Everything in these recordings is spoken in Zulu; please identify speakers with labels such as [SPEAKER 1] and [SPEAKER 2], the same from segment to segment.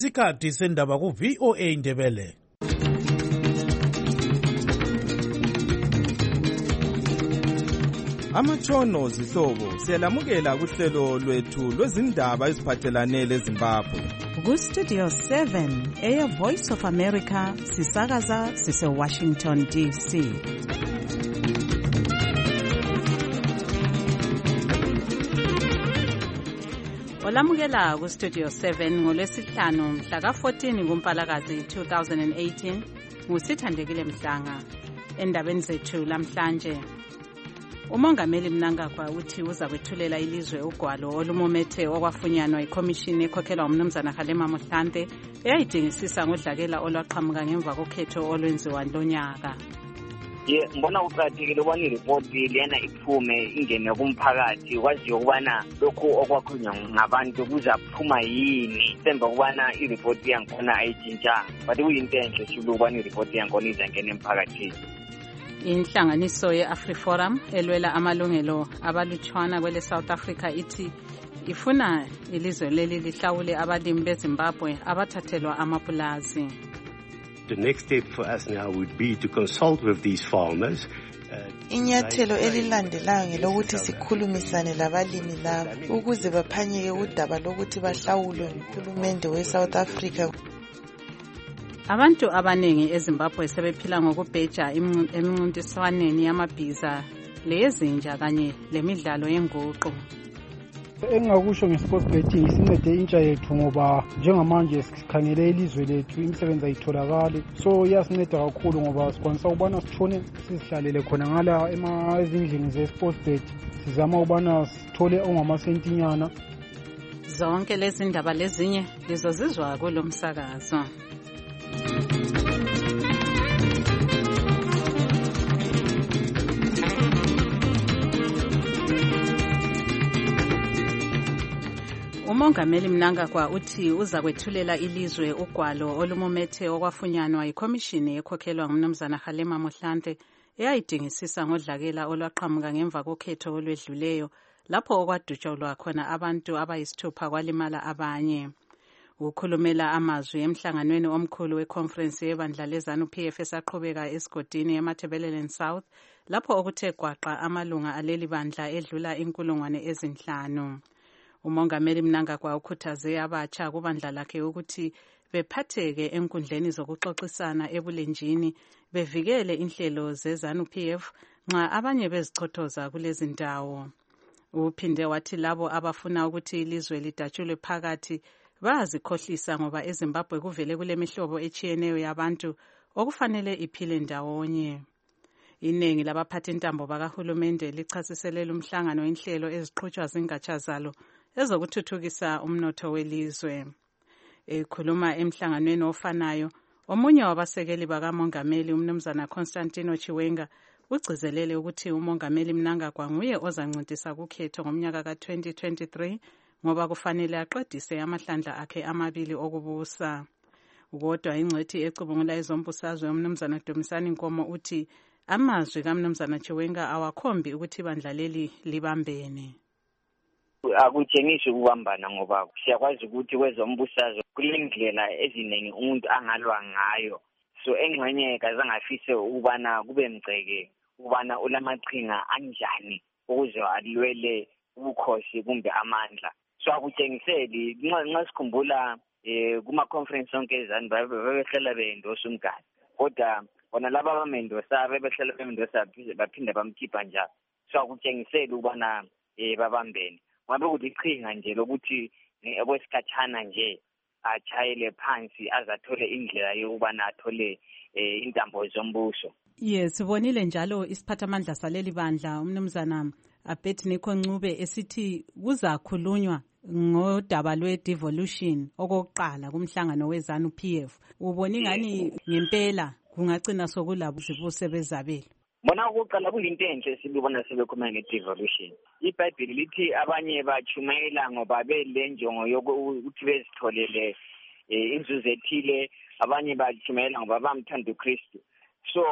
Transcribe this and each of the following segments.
[SPEAKER 1] Isikhathi sendaba ku VOA Indebele.
[SPEAKER 2] Amatshono zihlobo siyalamukela kuhlelo lwethu lwezindaba eziphathelane leZimbabwe.
[SPEAKER 3] Ku-Studio 7 Air Voice of America sisakaza sise-Washington DC. Olamukela ku-Studio 7 ngolwesihlanu mhla ka-14 kuMpalakazi 2018 nguSithandekile Mhlanga. Endabeni zethu lamhlanje, uMongameli Mnangagwa uthi uza kwethulela ilizwe ugwalo olumumethe okwafunyanwa ikhomishini ekhokhelwa uMnumzana Kgalema Motlanthe eyayidingisisa ngodlakela olwaqhamuka ngemva kokhetho olwenziwa lonyaka.
[SPEAKER 4] Ngibona kuqakathekile ukubana iripoti lena iphume ingene kumphakathi kwaziyo ukubana lokhu okwakhulunywa ngabantu kuzaphuma yini semva ukubana iripoti yankhona ayitshintshanga, but kuyinto enhle sibili ukubana iripoti yankhona izangena emphakathini.
[SPEAKER 3] Inhlanganiso ye-AfriForum elwela amalungelo abalutshwana kwele South Africa ithi ifuna ilizwe leli lihlawule abalimi beZimbabwe abathathelwa amapulazi.
[SPEAKER 5] The next step for us now would be to consult with these farmers.
[SPEAKER 6] Inyathelo elilandelayo ngelokuthi sikhulumisane labalimi laba ukuze baphanyeke udaba lokuthi bahlawulwe nguhulumende we-South Africa.
[SPEAKER 3] Abantu abaningi eZimbabwe sebephila ngokubheja emincintiswaneni yamabhiza leyezinja kanye lemidlalo yenguqu.
[SPEAKER 7] Engakusho nge-sports betting isincede intsha yethu ngoba njengamanje sikhangele ilizwe lethu imisebenzi ayitholakali, so iyasinceda kakhulu ngoba sikwanisa ukubana sithone sizihlalele khona ngala ezindlini ze-sports bet sizama ukubana sithole ongamasentinyana.
[SPEAKER 3] Zonke lezi ndaba lezinye lizozizwa kulo msakazo. uMongameli Mnangagwa uthi uza kwethulela ilizwe ugwalo olumumethe okwafunyanwa ikhomishini ekhokhelwa nguMnumzana Kgalema Motlanthe eyayidingisisa ngodlakela olwaqhamuka ngemva kokhetho olwedluleyo lapho okwadutshulwa khona abantu abayisithupha kwalimala abanye. Ukhulumela amazwi emhlanganweni omkhulu weconference yebandla leZANU-PF esaqhubeka esigodini eMatabeleland South lapho okuthe gwaqa amalunga aleli bandla edlula 5,000. uMongameli Mnangagwa ukhuthaze abatsha kubandla lakhe ukuthi bephatheke enkundleni zokuxoxisana ebulenjini bevikele inhlelo zeZANU-PF nxa abanye bezichothoza kulezi ndawo. Uphinde wathi labo abafuna ukuthi ilizwe lidatshulwe phakathi bayazikhohlisa ngoba eZimbabwe kuvele kulemihlobo etshiyeneyo yabantu okufanele iphile ndawonye. Iningi labaphathi intambo bakahulumende lichasiselela umhlangano inhlelo eziqhutshwa zingatsha zalo ezokuthuthukisa umnotho welizwe. Ekhuluma emhlanganweni ofanayo, omunye wabasekeli bakamongameli uMnumzana Constantino Chiwenga ugcizelele ukuthi uMongameli Mnangagwa nguye ozancintisa kukhetho ngomnyaka ka-2023 ngoba kufanele aqedise amahlandla akhe amabili okubusa. Kodwa ingcwethi ecubungula ezombusazwe uMnumzana Dumisani Nkomo uthi amazwi kaMnumzana Chiwenga awakhombi ukuthi ibandla leli libambene.
[SPEAKER 4] Akutshengisi ukubambana ngoba siyakwazi ukuthi kwezombusazwe kulendlela eziningi umuntu angalwa ngayo, so engxenye kazangafise ukubana kube mgceke ukubana ulamaqhinga anjani ukuze alwele ubukhosi kumbe amandla. So akutshengiseli nxa sikhumbula kuma-conference onke ezani babehlela be-endorse umgadi, kodwa bona laba abamendosa bebehlela bemendosa baphinda bamkhipha njalo. So akutshengiseli ukubana babambene. Ngabe ukuthi iqhinga nje lokuthi kwesikhathana nje achayele phansi azathole indlela yokubana athole intambo zombuso.
[SPEAKER 3] Yes, sibonile njalo isiphathamandla saleli bandla uMnumzana Abednego Ncube esithi kuzakhulunywa ngodaba lwe-devolution okokuqala kumhlangano weZANU-PF. Ubone ngani ngempela kungagcina sokulabo zibuse bezabela?
[SPEAKER 4] Bona ukuqala kuyinto enhle sibona sebekhuluma nge-devolution. iBhayibheli lithi abanye bachumayela ngoba belenjongo yokuthi bezitholele inzuzo ethile, abanye bachumayela ngoba bamthanda uKristu. So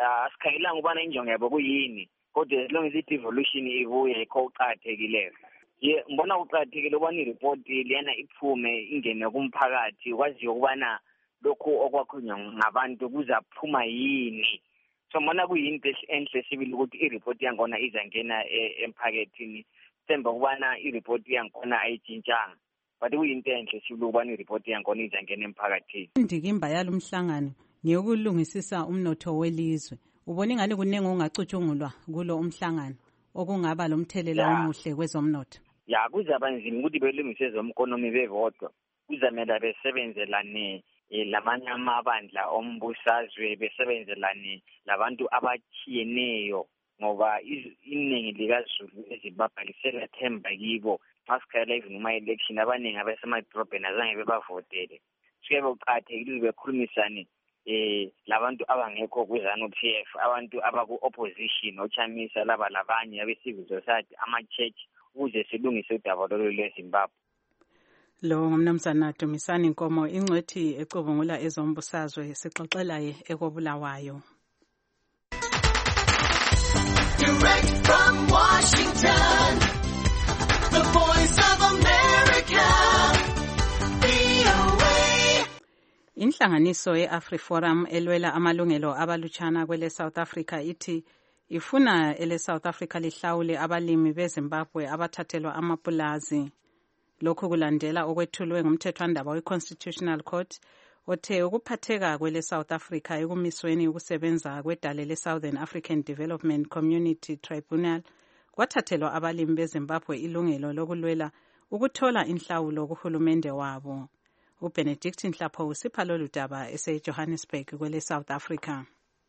[SPEAKER 4] asikhangelanga ukubana injongo yabo kuyini, kodwa as long as i-devolution ibuye ikho uqathekileyo. ngibona kuqakathekile ukubana i-report lena iphume ingene kumphakathi kwaziyo ukubana lokhu okwakhulunywa ngabantu kuzaphuma yini. So ngibona kuyinto enhle sibili ukuthi i-report yakhona izangena emphakathini. Semba ukubana i-report yakhona ayitshintshanga. But kuyinto enhle sibili ukubana i-report yakhona izangena emphakathini.
[SPEAKER 3] Indikimba yalomhlangano ngeyokulungisisa umnotho welizwe. Ubona ingane kunenge ongacutshungulwa kulo umhlangano okungaba lomthelela omuhle kwezomnotho.
[SPEAKER 4] Kuzaba nzima ukuthi belungise zomkonomi bevodwa. Kuzamela besebenzelane lamanye amabandla ombusazwe, besebenzelane labantu abachiyeneyo ngoba iningi likaZulu eZimbabwe liselathemba kibo. Masikhala even uma-election abaningi abasemadrobheni azange bebavotele. Kuyabe kuqakathekile bekhulumisane labantu abangekho kwiZANU-PF, abantu abaku-opposition, oChamisa laba labanye abe-civil society, ama-church, ukuze silungise udaba lolu lweZimbabwe.
[SPEAKER 3] Lo ngumnumzana Dumisani Nkomo, ingcwethi ecubungula ezombusazwe, sixoxelaye ekobulawayo.
[SPEAKER 8] Direct from Washington, the Voice of America, VOA.
[SPEAKER 3] Inhlanganiso ye-AfriForum elwela amalungelo abalutshana kwele South Africa ithi ifuna ele South Africa lihlawule abalimi beZimbabwe abathathelwa amapulazi. Lokhu kulandela okwethulwe ngumthethwandaba we-Constitutional Court othe ukuphatheka kwele South Africa ekumisweni ukusebenza kwedale le-Southern African Development Community Tribunal kwathathelwa abalimi beZimbabwe ilungelo lokulwela ukuthola inhlawulo kuhulumende wabo. uBenedict Nhlapho usipha lolu daba eseJohannesburg kwele South Africa.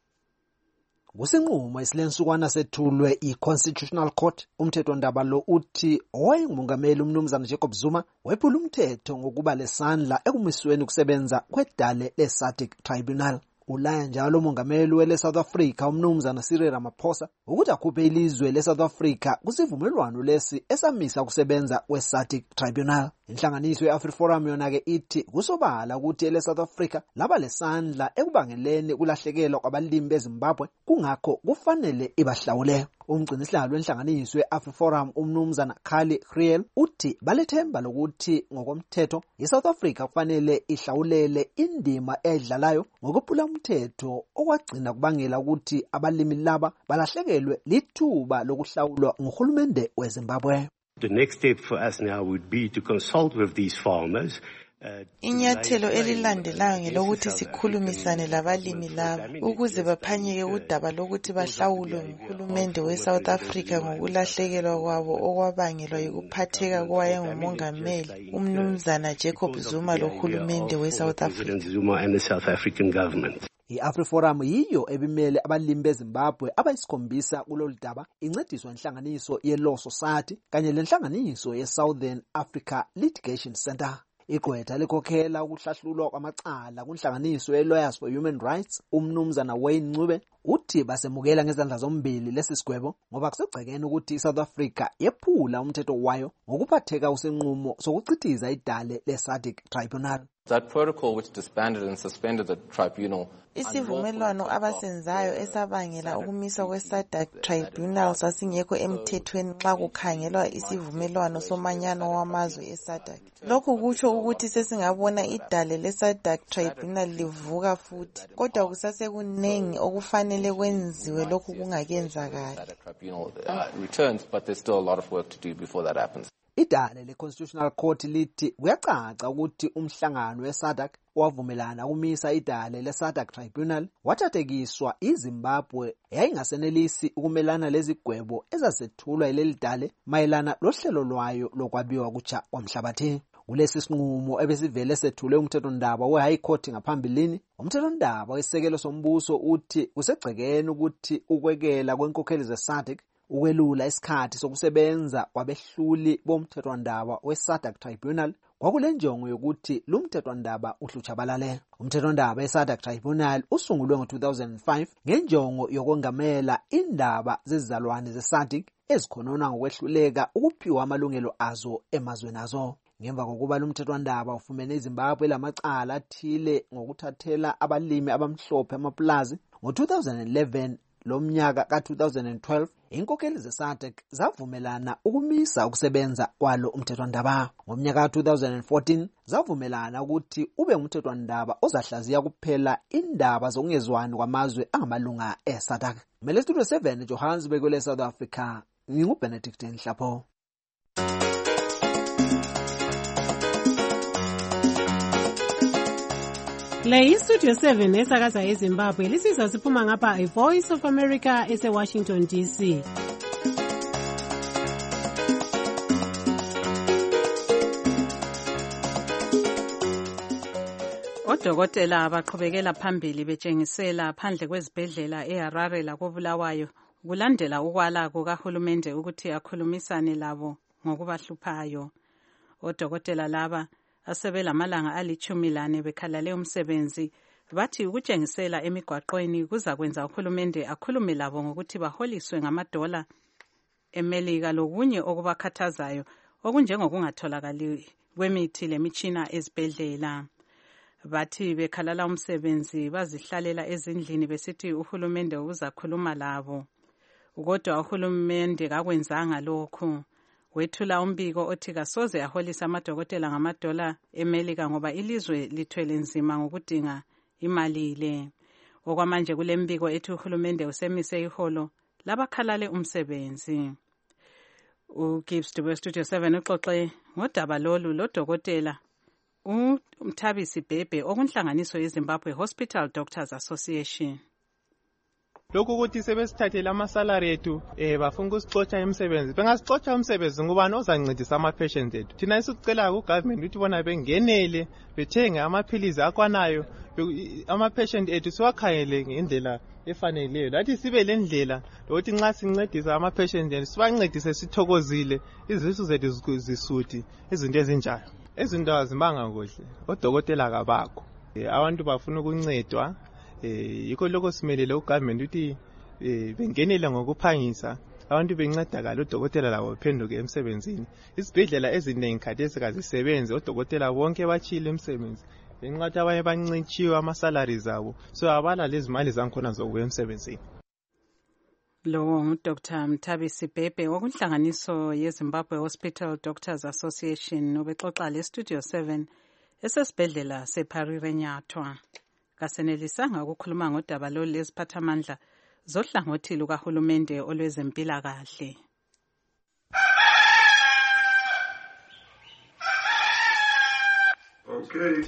[SPEAKER 9] Kusinqumo isilensukwana sethulwe i-Constitutional Court, umthethwandaba lo uthi owayengumongameli umnumzana Jacob Zuma wephula umthetho ngokuba lesandla ekumisweni ukusebenza kwedale le-SADC Tribunal. Ulaya njalo umongameli wele South Africa umnumzana Cyril Ramaphosa ukuthi akhuphe ilizwe le South Africa kusivumelwano lesi esamisa ukusebenza kwe-SADC Tribunal. Inhlanganiso ye-AfriForum yona ke ithi kusobala ukuthi ele South Africa laba lesandla ekubangeleni kulahlekelwa kwabalimi beZimbabwe, kungakho kufanele ibahlawule. Umgcinisihlalo wenhlanganiso ye-AfriForum umnumzana Kali Kriel uthi balethemba lokuthi ngokomthetho iSouth Africa kufanele ihlawulele indima edlalayo ngokuphula umthetho okwagcina kubangela ukuthi abalimi laba balahlekelwe lithuba lokuhlawulwa nguhulumende weZimbabwe.
[SPEAKER 5] The next step for us now would be to consult with these farmers.
[SPEAKER 6] Inyathelo elilandelayo ngelokuthi sikhulumisane labalimi laba ukuze baphanyeke udaba lokuthi bahlawulwe nguhulumende weSouth Africa ngokulahlekelwa kwabo okwabangelwa yikuphatheka kwayengumongameli umnumzana Jacob Zuma lohulumende weSouth Africa.
[SPEAKER 5] Zuma and the South African government.
[SPEAKER 9] I-AfriForum yiyo ebimele abalimi beZimbabwe abayisikhombisa kulolu daba, incediswa inhlanganiso ye-Law Society kanye lenhlanganiso ye-Southern Africa Litigation Center. Igqwetha likhokhela ukuhlahlulwa kwamacala kunhlanganiso ye-Lawyers for Human Rights umnumzana Wayne Ncube uthi basemukela ngezandla zombili lesi sigwebo ngoba kusegcekeni ukuthi iSouth Africa yephula umthetho wayo ngokuphatheka usenqumo sokuchithiza idale le-SADC Tribunal.
[SPEAKER 10] That protocol which disbanded and suspended the tribunal.
[SPEAKER 6] Isivumelwano abasenzayo esabangela ukumiswa kwe-SADC Tribunal sasingekho emthethweni nxa kukhangelwa isivumelwano somanyano wamazwe eSADC. Lokhu kutsho ukuthi sesingabona idale le-SADC Tribunal livuka futhi, kodwa kusasekunengi okufanele kwenziwe lokhu kungakenzakali.
[SPEAKER 10] Returns, but there's still a lot of work to do before that happens.
[SPEAKER 9] Idale le-Constitutional Court lithi kuyacaca ukuthi umhlangano we-SADC wavumelana ukumisa idale le-SADC Tribunal wathathekiswa iZimbabwe yayingasenelisi ukumelana lezigwebo ezasethulwa yileli dale mayelana lohlelo lwayo lokwabiwa kutsha kwamhlabathi. Kulesi sinqumo ebesivele sethulwe umthethwandaba we-High Court ngaphambilini, umthethwandaba wesekelo sombuso uthi kusegcekeni ukuthi ukwekela kwenkokheli ze-SADC ukwelula isikhathi sokusebenza kwabehluli bomthethwandaba we-SADC Tribunal kwakule njongo yokuthi lumthethwandaba uhlutshabalale. Umthethwandaba we-SADC Tribunal usungulwe ngo-2005 ngenjongo yokwengamela indaba zezizalwane ze-SADC ezikhonona ngokwehluleka ukuphiwa amalungelo azo emazweni azo. Ngemva kokuba lumthethwandaba ufumene iZimbabwe lamacala athile ngokuthathela abalimi abamhlophe amapulazi, ngo-2011 lomnyaka ka-2012 inkokheli ze-SADC zavumelana ukumisa ukusebenza kwalo umthethwandaba. Ngomnyaka ka-2014 zavumelana ukuthi ube umthethwandaba ozahlaziya kuphela indaba zokungezwani kwamazwe angamalunga e-SADC. Mele Studio 7 Johannesburg kwele South Africa. NginguBenedict Nhlapho.
[SPEAKER 11] Le iStudio 7 esakaza eZimbabwe lisizwa siphuma ngapha iVoice of America ese-Washington DC.
[SPEAKER 3] Odokotela baqhubekela phambili betshengisela phandle kwezibhedlela eHarare lakoBulawayo kulandela ukwala kukahulumende ukuthi akhulumisane labo ngokubahluphayo. Odokotela laba asebelamalanga ali-14 bekhalale umsebenzi bathi ukutshengisela emigwaqweni kuzakwenza uhulumende akhulume labo ngokuthi baholiswe ngamadola eMelika lokunye okubakhathazayo okunjengokungatholakali kwemithi lemitshina ezibhedlela. Bathi bekhalala umsebenzi bazihlalela ezindlini besithi uhulumende uzakhuluma labo. Kodwa uhulumende kakwenzanga lokhu. Wethula umbiko othi kasoze aholisa amadokotela ngamadola eMelika ngoba ilizwe lithwele nzima ngokudinga imali le. Okwamanje kule mbiko ethi uhulumende usemise iholo labakhalale umsebenzi. uGibbs Dube Studio 7 uxoxe ngodaba lolu lodokotela uMthabisi Bhebhe okunhlanganiso yeZimbabwe Hospital Doctors Association.
[SPEAKER 12] Lokhu ukuthi sebesithathele amasalary ethu bafuna ukusixotsha emsebenzi bengasixotsha umsebenzi ngubani ozancedisa ama-patients ethu. Thina esikucela ku-government ukuthi bona bengenele bethenge amaphilizi akwanayo ama-patient ethu siwakhangele ngendlela efaneleyo. Lathi sibe le ndlela lokuthi nxa sincedisa ama-patient ethu sibancedise sithokozile izisu zethu zisuthi izinto ezinjalo. Izinto azimanga kuhle odokotela kabakho abantu bafuna ukuncedwa. Yikho lokho simelele ugovernment ukuthi bengenele ngokuphangisa abantu bencedakala odokotela labo bephenduke emsebenzini. Izibhedlela eziningi khathesi kazisebenzi odokotela bonke bachile emsebenzi ngenxa abanye bancitshiwe ama-salaries abo so abala lezi mali zankhona zokuya emsebenzini.
[SPEAKER 3] Lo nguDr. Mthabisi Bhebhe wokunhlanganiso yeZimbabwe Hospital Doctors Association obexoxa leStudio 7 esesibhedlela seParire Nyathwa. Kasenelisanga ukukhuluma ngodaba lolu leziphathamandla zohlangothi lukahulumende olwezempilakahle.
[SPEAKER 13] Okay.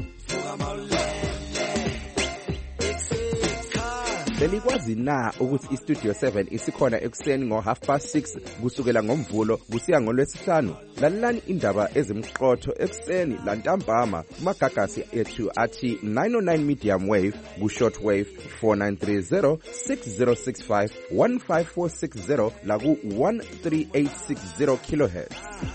[SPEAKER 2] Belikwazi na ukuthi iStudio 7 isikhona ekuseni ngo6:30 kusukela ngomvulo kusiya ngolwesihlanu? Lalelani indaba ezimqotho ekuseni lantambama kumagagasi ethu athi 909 medium wave ku-short wave 4930 6065 15460 la ku-13860 kilohertz.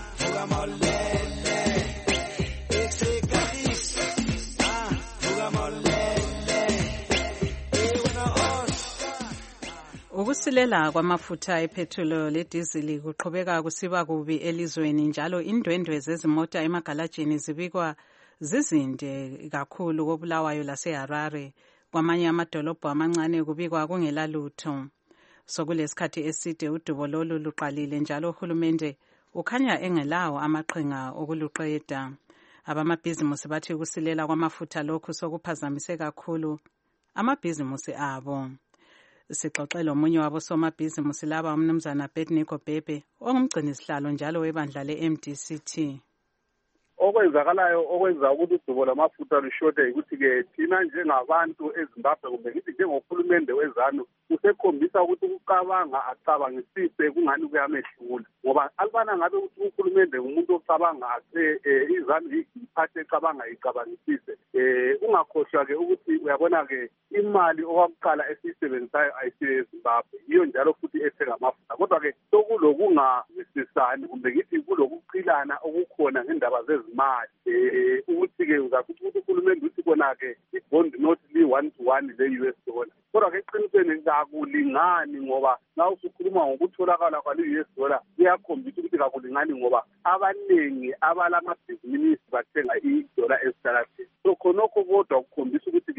[SPEAKER 3] Ukusilela kwamafutha epetrol ledizili kuqhubeka kusiba kubi elizweni njalo indwendwe zezimota emagalajini zibikwa zizinde kakhulu koBulawayo laseHarare. Kwamanye amadolobho amancane kubikwa kungela lutho. Sokulesikhathi eside udubo lolu luqalile njalo uhulumende ukhanya engelawo amaqhinga okuluqeda. Abamabhizimusi bathi ukusilela kwamafutha lokhu sokuphazamise kakhulu amabhizimusi abo. Sixoxela omunye wabosomabhizimusi laba umnumzana Bednico Bhebhe ongumgcinisihlalo njalo webandla le-MDCT.
[SPEAKER 13] Okwenzakalayo okwenza ukuthi udubo lamafutha lushode ukuthi-ke thina njengabantu eZimbabwe kumbe ngithi njengohulumende wezanu usekhombisa ukuthi ukucabanga acabangisise kungani kuyamehlula ngoba alibana ngabe ukuthi uhulumende ngumuntu ocabanga izanu iphathe ecabanga icabangisise ungakhohlwa-ke ukuthi uyabona-ke imali okwakuqala esiyisebenzisayo ayisiyo eZimbabwe yiyo njalo futhi esengamafuta kodwa-ke sokulokungavisisani kumbe ngithi kulokuqhilana okukhona ngendaba zezimali ukuthi-ke uzakuthi ukuthi uhulumende uthi kona-ke ibond not li-1 to 1 le-US dollar kodwa-ke eqinisweni kakulingani ngoba nxa usukhuluma ngokutholakala kwale-US dollar kuyakhombisa ukuthi kakulingani ngoba abaningi abalamabhizinisi bathenga idola esitaladeni so khonokho kodwa kukhombisa ukuthi-ke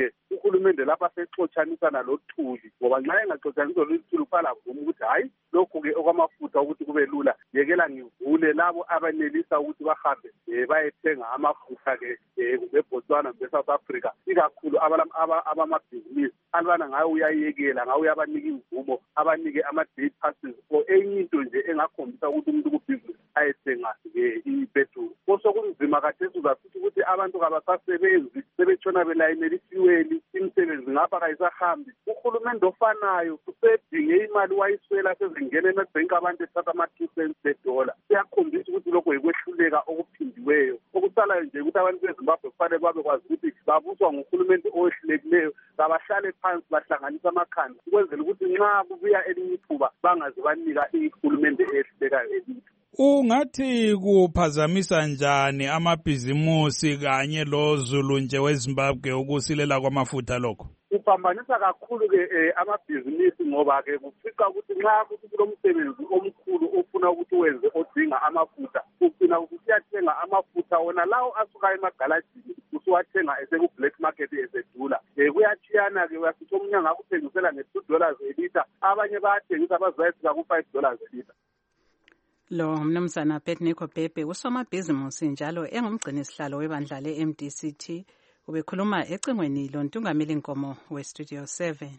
[SPEAKER 13] uhulumende lapha sexotshanisana lothuli ngoba nxa engaxotshaniswa lothuli ufala vuma ukuthi hayi lokhu-ke okwamafutha ukuthi kube lula yekela ngivule labo abanelisa ukuthi bahambe bayethenga amafutha-ke beBotswana be-South Africa ikakhulu abamabhizinisi alibana ngayo uyayekela ngayo uyabanika imvumo abanike ama-day passes for enye into nje engakhombisa ukuthi umuntu kubhizinisi ayethenga-ke ipetrol. Osokunzima kathesi uzasithi ukuthi abantu kabasasebenzi sebetshona belayinela ifuweli imisebenzi ngapha kayisahambi. Uhulumende ofanayo usedinge imali wayiswela sezingena emabhenki abantu ethatha ama-2 cents per dollar. Kuyakhombisa ukuthi lokho yikwehluleka okuphindiweyo. Okusalayo nje ukuthi abantu beZimbabwe kufanele babekwazi ukuthi babuswa nguhulumende owehlulekileyo kabahlale phansi bahlanganisa amakhanda ukwenzela ukuthi nxa kubuya elinye ithuba bangaze banika ihulumende eyehlulekayo elinye.
[SPEAKER 14] Ungathi kuphazamisa njani amabhizimusi kanye lozulu nje weZimbabwe ukusilela kwamafutha lokho?
[SPEAKER 13] Kuphambanisa kakhulu-ke amabhizinisi ngoba-ke kufica ukuthi nxa kuthi kulomsebenzi omkhulu ofuna ukuthi wenze odinga amafutha ugcina usiyathenga amafutha wona lawo asuka emagalajini usuwathenga eseku-black market esedula. Kuyatshiyana-ke uyasithi omunye angakuthengisela nge$2 elitha abanye bayathengisa bazayefika ku$5 elitha.
[SPEAKER 3] Lo mnumzana Abednego Bhebhe usomabhizimusi njalo engumgcinisihlalo webandla le-MDCT ubekhuluma ecingweni lontungameli Nkomo weStudio 7.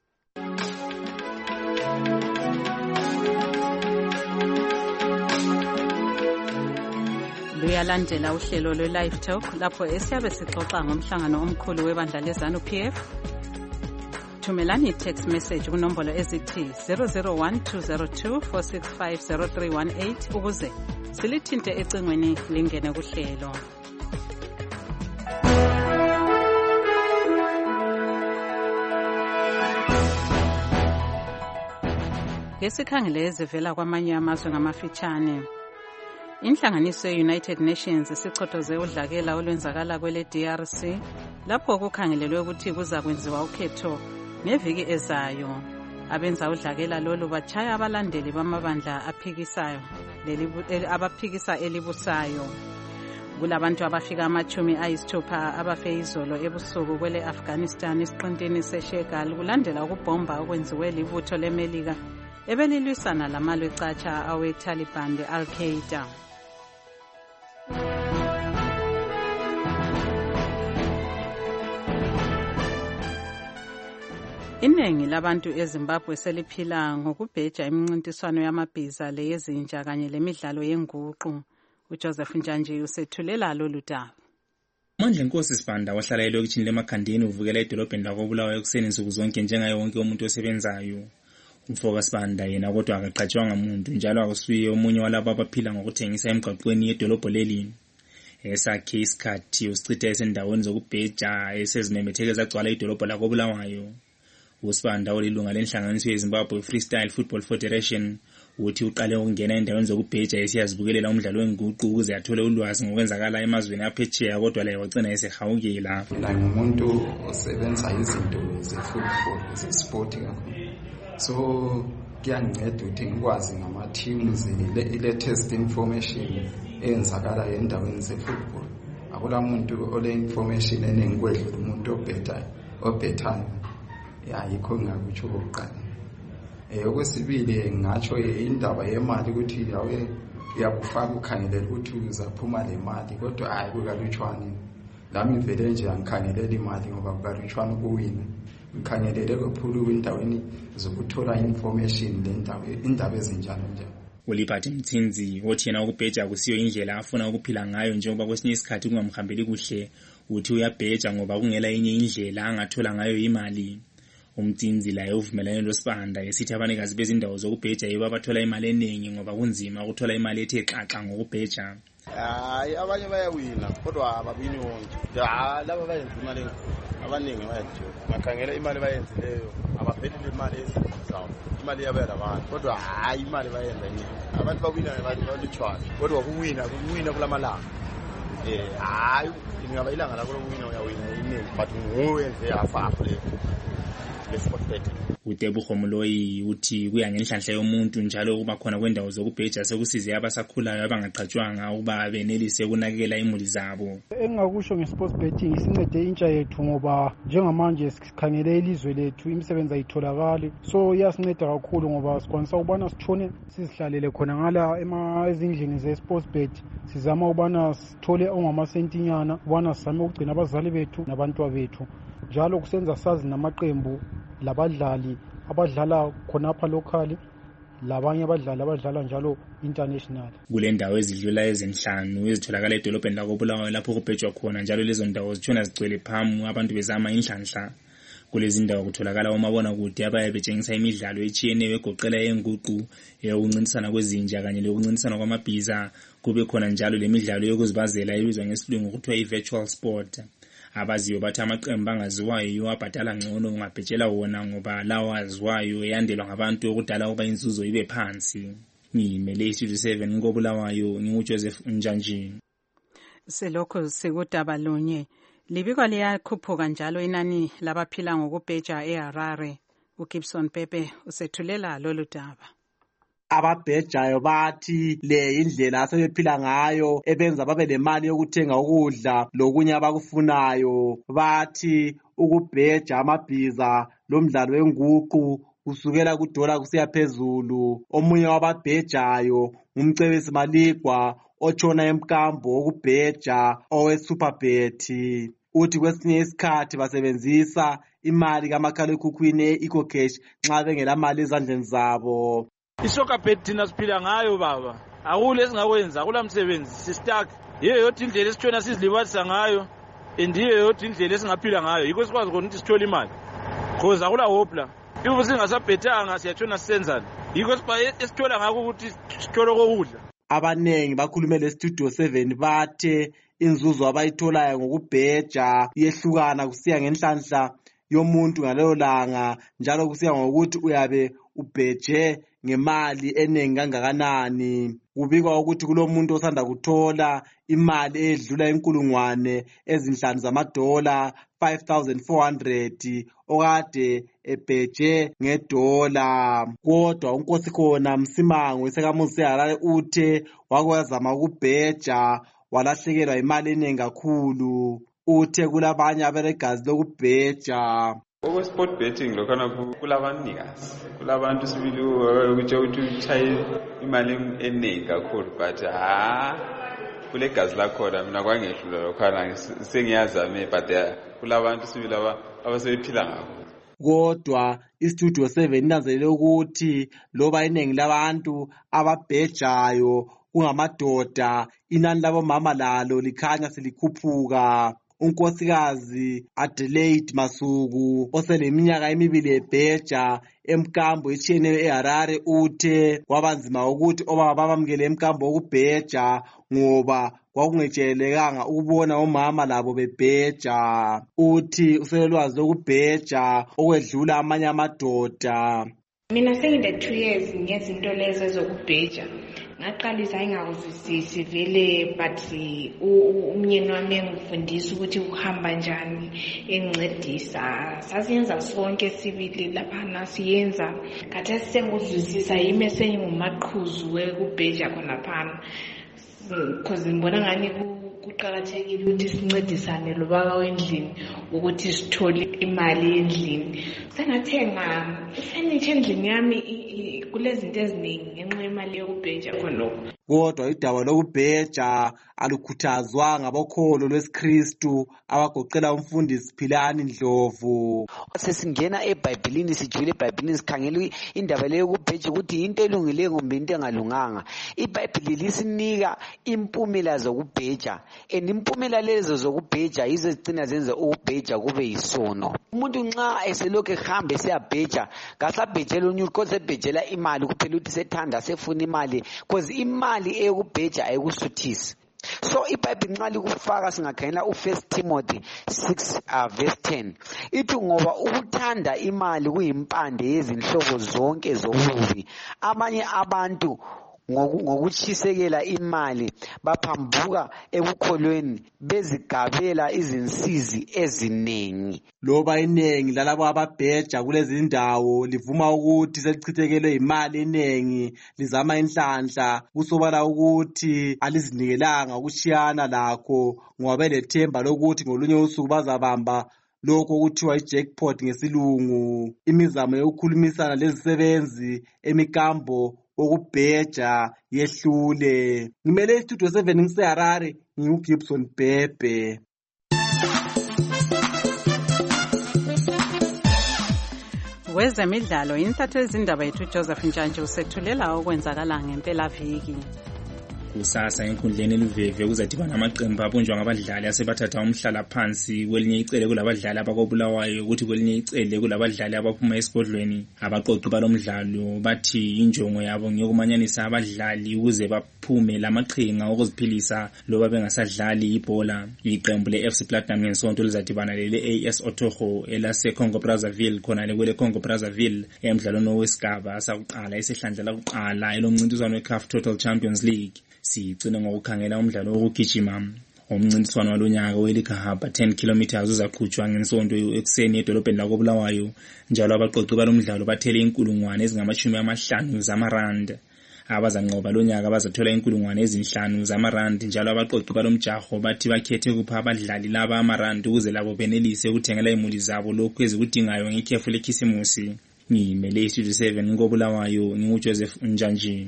[SPEAKER 3] Luyalandela uhlelo lwe-Live Talk lapho esiyabe sixoxa ngomhlangano omkhulu webandla leZANU-PF. Thumelani text message kunombolo ezithi 001-202-465-0318 ukuze silithinte ecingweni lingene kuhlelo. Ngesikhangele ezivela kwamanye amazwe ngamafitshane. Inhlanganiso ye-United Nations isichothoze udlakela olwenzakala kwele DRC lapho kukhangelelwe ukuthi kuzakwenziwa ukhetho ngeviki ezayo. Abenza udlakela lolu batshaya abalandeli bamabandla abaphikisa elibusayo. Kulabantu abafika ama-60 abafe izolo ebusuku kwele Afghanistan isiqintini seShegal kulandela ukubhomba okwenziwe libutho leMelika ebelilwisana lamalwe catsha awe-Taliban le-Al-Qaeda. Iningi labantu eZimbabwe seliphila ngokubheja imincintiswano yamabhiza leyezinja kanye lemidlalo yenguqu. uJoseph Njanji usethulela lolu daba.
[SPEAKER 15] Mandla Nkosi Sibanda wahlala elokishini leMakhandeni uvukela edolobheni lakoBulawayo ekuseni nsuku zonke njengaye wonke umuntu osebenzayo. Umfoka Sibanda yena kodwa akaqatshwanga umuntu njalo akusuye omunye walabo abaphila ngokuthengisa emgwaqweni yedolobho leli. Esakhe isikhathi usichitha esendaweni zokubheja esezimemetheke zagcwala idolobho lakoBulawayo. uSibanda olilunga lenhlanganiso yeZimbabwe Freestyle Football Federation uthi uqale ukungena endaweni zokubheja esiyazibukelela umdlalo wenguqu ukuze athole ulwazi ngokwenzakala emazweni aphetsheya kodwa laye wagcina esehawukela.
[SPEAKER 16] Mina ngumuntu osebenza izinto ze-football ze-sport kakhulu, so kuyanginceda ukuthi ngikwazi ngama-teams ile-latest information eyenzakala endaweni ze-football. Akula muntu ole-information eningi kwedlula umuntu obhethayo. Yikho ngakutsho okokuqala. Okwesibili ngatsho indaba yemali ukuthi yawe yakufaka ukhangelela ukuthi uzaphuma le mali kodwa hayi kukalutshwane. Lami vele nje angikhangelela imali ngoba kukalutshwane ukuwina. Ngikhangelele kakhulu endaweni zokuthola information le ndawo indaba ezinjalo njalo.
[SPEAKER 15] uLibert Mtsinzi othi yena ukubheja akusiyo indlela afuna ukuphila ngayo njengoba kwesinye isikhathi kungamhambeli kuhle uthi uyabheja ngoba kungela enye indlela angathola ngayo imali. Umtsinzi laye uvumelane loSibanda esithi abanikazi bezindawo zokubheja yibo abathola imali eningi ngoba kunzima ukuthola imali ethe xaxa ngokubheja.
[SPEAKER 17] Hayi abanye bayawina kodwa ababini wonke. Laba bayenza imali abaningi bayathiwa. Ngakhangela imali bayenzileyo abaphelile imali ezizayo. Imali yabela abantu kodwa hayi imali bayenza yini. Abantu bawina abantu balutshwana kodwa kuwina kulamalanga. Hayi ingaba ilanga lakho lokuwina uyawina iningi but nguwe nje afafu le. le-sport betting.
[SPEAKER 15] uTebogo Moloi uthi kuya ngenhlanhla yomuntu njalo kuba khona kwendawo zokubheja sekusize abasakhulayo abangaqhatshwanga ukuba benelise ukunakekela imuli zabo.
[SPEAKER 7] Engingakusho nge-sports betting isincede intsha yethu ngoba njengamanje sikhangele ilizwe lethu imisebenzi ayitholakali, so iyasinceda kakhulu ngoba sikwanisa ukubana sitshone sizihlalele khona ngala ezindlini ze-sports bet, sizama ukubana sithole ongamasentinyana ukubana sizame ukugcina abazali bethu nabantwa bethu, njalo kusenza sazi namaqembu labadlali abadlala khonapha locally labanye abadlali abadlala njalo international.
[SPEAKER 15] Kule ndawo ezidlula ezinhlanu ezitholakala edolobheni lakoBulawayo lapho kubhejwa khona, njalo lezo ndawo zitshona zigcwele phamu abantu bezama inhlanhla. Kulezi ndawo kutholakala omabonakude abaye betshengisa imidlalo etshiyeneyo egoqela yenguqu, eyokuncintisana kwezinja kanye lokuncintisana kwamabhiza. Kube khona njalo lemidlalo yokuzibazela ebizwa ngesilungu kuthiwa i-virtual sport. Abaziyo bathi amaqembu angaziwayo yiwo abhadala ngcono ungabhetshela wona ngoba lawo aziwayo eyandelwa ngabantu okudala ukuba inzuzo ibe phansi. Ngimele iStudio 7 koBulawayo nginguJoseph Njanji.
[SPEAKER 3] Selokho sekudaba lunye libikwa liyakhuphuka njalo inani labaphila ngokubheja eHarare. uGibson Pepe usethulela lolu daba.
[SPEAKER 9] Ababhejayo bathi le indlela asebephila ngayo ebenza babe lemali yokuthenga ukudla lokunye abakufunayo. Bathi ukubheja amabhiza lomdlalo wenguqu kusukela kudola kusiya phezulu. Omunye wababhejayo umcebisi Maligwa otshona emkambo wokubheja oweSuperbet. Uthi kwesinye isikhathi basebenzisa imali kamakhalekhukhwini e-EcoCash nxa bengela mali ezandleni zabo.
[SPEAKER 18] iSuperbet thina siphila ngayo baba, akule esingakwenza, akula msebenzi, sistuck. Yiyo yodwa indlela esitshona sizilibazisa ngayo, endiyo yodwa indlela esingaphila ngayo, yikho sikwazi khona ukuthi sithole imali, because akula hopla. Ibu singasabhethanga siyatshona sisenzana, yikho esithola ngakho ukuthi sithole kokudla.
[SPEAKER 9] Abanengi bakhulume leStudio 7 bathe inzuzo abayitholayo ngokubheja iyehlukana kusiya ngenhlanhla yomuntu ngalelo langa, njalo kusiya ngokuthi uyabe ubheje ngemali eningi kangakanani. Kubikwa ukuthi kulomuntu osanda kuthola imali edlula inkulungwane ezinhlanu zamadola, 5,400, okade ebheje ngedola. Kodwa uNkosikhona Msimango isekamuzi eHarare uthe wakwazama ukubheja walahlekelwa imali eningi kakhulu. Uthe kulabanye aberegazi lokubheja.
[SPEAKER 19] Sport betting lokhana kulabanikazi, kulabantu sibili ukutsho ukuthi uchaye imali eningi kakhulu, but kule gazi lakhona mina kwangehlula lokhana sengiyazame, but kulabantu sibili abasebephila ngakho.
[SPEAKER 9] Kodwa iStudio 7 inanzelele ukuthi loba iningi labantu ababhejayo kungamadoda, inani labomama lalo likhanya selikhuphuka. Unkosikazi Adelaide Masuku oseleminyaka emibili ebheja emkambo etshiyeneyo eHarare uthe kwabanzima ukuthi obaba bamamukele emkambo wokubheja ngoba kwakungejayelekanga ukubona omama labo bebheja. Uthi uselolwazi lokubheja okwedlula amanye amadoda.
[SPEAKER 20] Mina sengide 2 years ngezinto lezo ezokubheja. Ngaqalisa engakuzwisisi vele, but umyeni wami engifundisa ukuthi uhamba njani, engincedisa. Sasiyenza sonke sibili lapha siyenza. Khathesi sengizwisisa yimi esengumaqhuzu wekubheja khonapha. Because ngibona ngani kuqhakathekile ukuthi sincedisane lobaba wendlini ukuthi sithole imali endlini. Sengathenga ifurniture endlini yami kulezinto eziningi ngenxa yemali yokubheja khonokho.
[SPEAKER 9] Kodwa idaba lokubheja alukhuthazwa ngabokholo lwesiKristu abagoqela umfundisi Philani Ndlovu.
[SPEAKER 21] Sesingena eBhayibhelini, sijule eBhayibhelini sikhangela indaba leyo yokubheja ukuthi into elungileyo kumbe into engalunganga. iBhayibheli lisinika impumela zokubheja, impumela lezo zokubheja yizo zigcina zenze ukubheja kube yisono. Umuntu nxa eselokhu ehamba esiyabheja kasabhejela unyulu kodwa ebhejela imali kuphela ukuthi sethanda sefuna imali, because imali eyokubheja ayikusuthisi. So iBhayibheli nxa likufaka singakhangela u1 Timothy 6 verse 10 ithi ngoba ukuthanda imali kuyimpande yezinhlobo zonke zobubi. Abanye abantu ngokutshisekela imali baphambuka ekukholweni bezigabela izinsizi eziningi.
[SPEAKER 1] Loba iningi lalabo ababheja kulezi ndawo livuma ukuthi selichithekelwe imali eningi lizama inhlanhla kusobala ukuthi alizinikelanga ukushiyana lakho ngoba belethemba lokuthi ngolunye usuku bazabamba lokho okuthiwa i-jackpot ngesilungu. Imizamo yokukhulumisana lezisebenzi emikambo wokubheja yehlule. Ngimele istudio 7 ngiseHarare, nginguGibson Bhebhe.
[SPEAKER 3] Wezemidlalo intatho izindaba yethu Joseph Njanje usethulela okwenzakala ngempelaviki.
[SPEAKER 15] Kusasa enkundleni eluveve kuzadibana amaqembu abunjwa ngabadlali asebathatha umhlala phansi kwelinye icele kulabadlali abakobulawayo ukuthi kwelinye icele kulabadlali abaphuma esigodlweni. Abaqoqi balomdlalo bathi injongo yabo ngiyokumanyanisa abadlali ukuze baphume lamaqhinga okuziphilisa loba bengasadlali ibhola. Iqembu leFC Platinum ngesonto lizadibana lele-AS Otogo elase Congo Brazzaville khona kwele Congo Brazzaville emidlalweni wesigaba sakuqala esehlandla lakuqala elomncintiswano weCAF Total Champions League. Sigcina ngokukhangela umdlalo wokugijima. Umncintiswano walonyaka welikahaba 10 km uzaqhutshwa ngensonto ekuseni edolobheni lakobulawayo. Njalo abaqoqi balomdlalo bathele inkulungwane ezingama-50 zamarand. Abazanqoba lonyaka bazathola inkulungwane ezinhlanu zamarand. Njalo abaqoqi balomjaho bathi bakhethe kupha abadlali laba amarand ukuze labo benelise ukuthengela imuli zabo lokhu ezikudingayo ngekhefu lekhisimusi. Ngimele istudio 7 ngobulawayo nginguJoseph Njanje.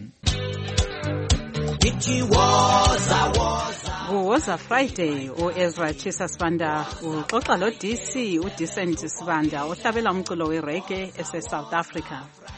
[SPEAKER 3] Kuwoza Friday uEzra Chisa Sibanda uxoxa lo DC uDecent Sibanda ohlabela umculo wereggae eseSouth Africa.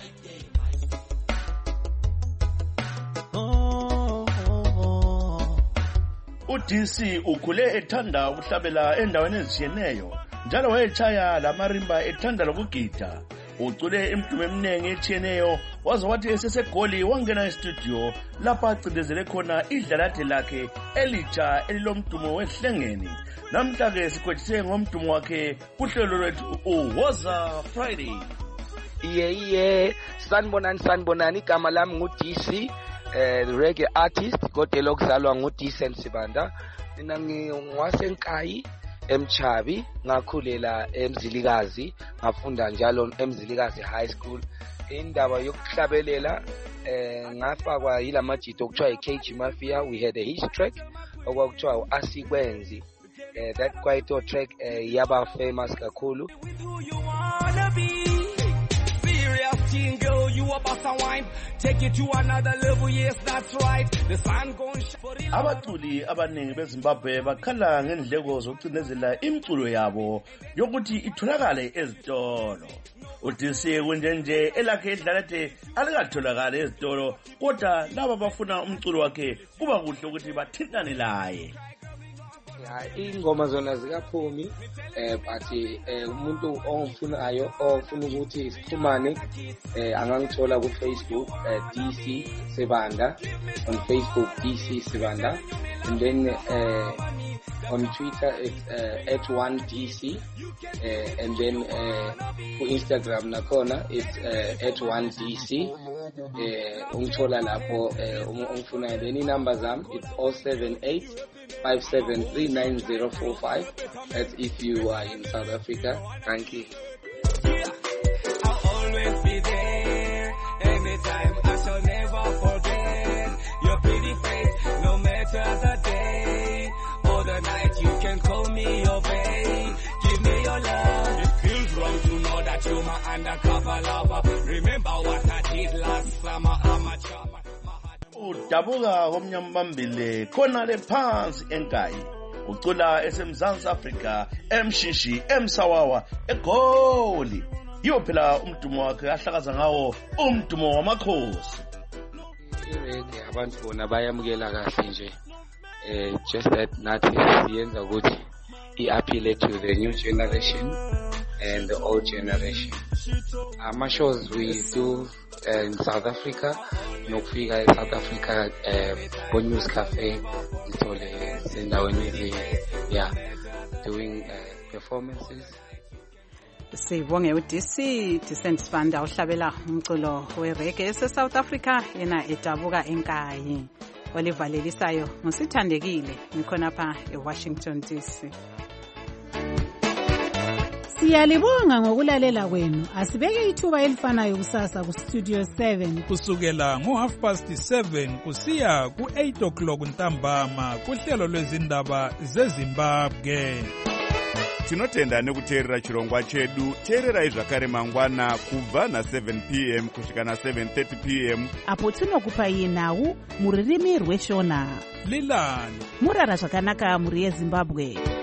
[SPEAKER 22] uDC ukhule ethanda ukuhlabela endaweni ezitshiyeneyo njalo wayechaya lamarimba ethanda lokugida. Ucule imdumo eminingi etshiyeneyo waze wathi esesegoli wangena estudio lapha acindezele khona idlalathe lakhe elitsha elilomdumo wehlengeni. Namhla-ke sikhwethise ngomdumo wakhe kuhlelo lwethu uwoza Friday.
[SPEAKER 23] Iye sanibonani igama lami nguDC reggae artist kodwa lokuzalwa nguDecent Sibanda. Mina ngwasenkayi eMchabi ngakhulela eMzilikazi ngafunda njalo eMzilikazi High School. Indaba yokuhlabelela ngafakwa yilamajito okuthiwa iKG Mafia. We had a hit track okwakuthiwa Asikwenzi. That quite a track yaba famous kakhulu. Girl, you a boss and wine, take it to another level. Yes, that's right. The sun gon' shine.
[SPEAKER 22] Abaculi abaningi beZimbabwe bakhala ngendleko zokucinezela imculo yabo yokuthi itholakale ezitolo. uDC kunjenje elakhe idlalethe alikatholakala ezitolo kodwa laba bafuna umculo wakhe kuba kuhle ukuthi bathintane laye.
[SPEAKER 23] Ingoma zona zikaphumi but umuntu ongifunayo ofuna ukuthi sixhumane angangithola ku Facebook DC Sibanda, on Facebook DC Sibanda, and then on Twitter it's @1DC, and then for Instagram nakhona it's @1DC. Ungithola lapho ungifuna. Then number zami it's 07857399045. That's if you are in South Africa. Thank you. I'll always be there. Anytime I shall never forget your pretty face, no matter the day or the night. You can call me your babe. Give me your love. It feels wrong to know that you're my undercover lover. Remember what I did last summer. I'm a chopper.
[SPEAKER 22] Udabuka komnyambambile khona le phansi enkayi ucula esemzansi Africa emshishi emsawawa egoli. Yiwo phela umdumo wakhe ahlakaza ngawo umdumo wamakhosi.
[SPEAKER 23] Irege abantu bona bayamukela kahle nje. Just that nathi siyenza ukuthi i-appeal to the new generation and the old generation. Shows we do in South Africa, nokufika eSouth Africa News Cafe ngithole sendaweni yeah, doing performances.
[SPEAKER 3] Sibonge uDC Descent Sibanda ohlabela umculo wereggae eSouth Africa yena edabuka enkayi. Olivalelisayo ngusithandekile ngikhonapha eWashington DC.
[SPEAKER 11] Siyalibonga ngokulalela kwenu. Asibeke ithuba elifanayo kusasa ku Studio 7
[SPEAKER 14] kusukela ngo7:30 kusiya ku8:00 ntambama kuhlelo lwezindaba zeZimbabwe.
[SPEAKER 4] Tinotenda nekuteerera chirongwa chedu. Teererai zvakare mangwana kubva na7 p.m. kusvika na7:30 p.m.
[SPEAKER 5] apo tinokupai nhau muririmi rweshona.
[SPEAKER 14] Lilani
[SPEAKER 5] murara zvakanaka muri yeZimbabwe.